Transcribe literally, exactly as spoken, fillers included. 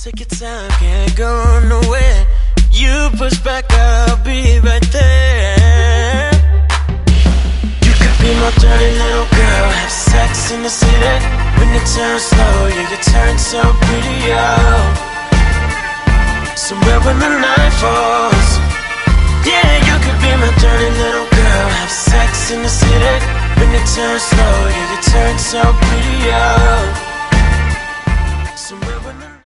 Take your time, can't go nowhere. You push back, I'll be right there. You could be my dirty little girl, have sex in the city. When you turn slow, yeah, you turn so pretty, oh. Somewhere when the night falls, yeah, you could be my dirty little girl, have sex in the city. When you turn slow, yeah, you turn so pretty, oh.